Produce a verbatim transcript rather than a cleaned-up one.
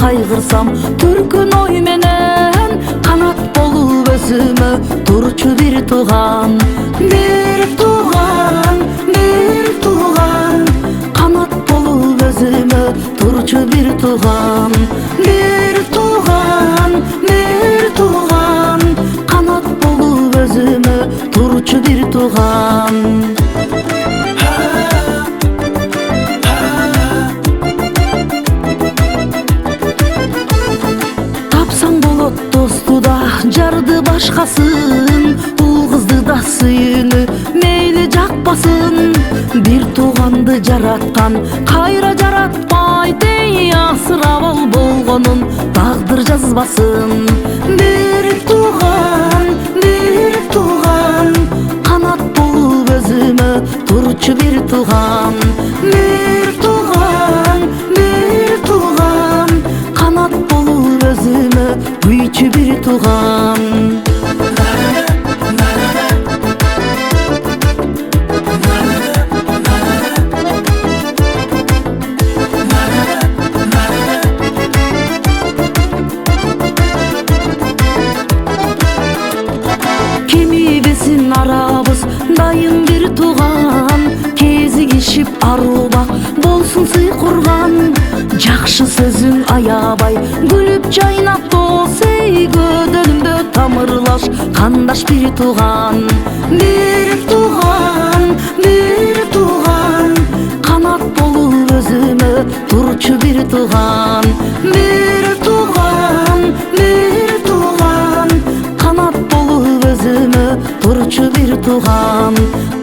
кайгырсам түркүн ой менен канат болуп өзүмө турчу бир тууган, бир тууган, бир тууган, канат болуп өзүмө турчу бир тууган, бир тууган, бир тууган, канат болуп өзүмө турчу бир тууган. Тапсаң болот досту да, жарды башкасын, ул кызды да сүйүүнү мейли жакпасын. Бир тууганды жараткан кайра жаратпайт, эй асырап ал болгонун тагдыр жазбасын. Бир тууган, бир тууган, канат болуп өзүмө турчу бир тууган, бир тууган, бир тууган, канат болуп өзүмө күйчү бир тууган. Кемибесин арабыз дайым бир тууган, кезигишип арубак болсун сый курган. Жакшы сөзүң аябай күлүп жайнап дос, эй көдөлүмдө тамырлаш кандаш бир тууган. Бир тууган, бир тууган, канат болуп өзүмө турчу бир тууган, бир тууган, бир тууган, канат болуп өзүмө турчу бир тууган.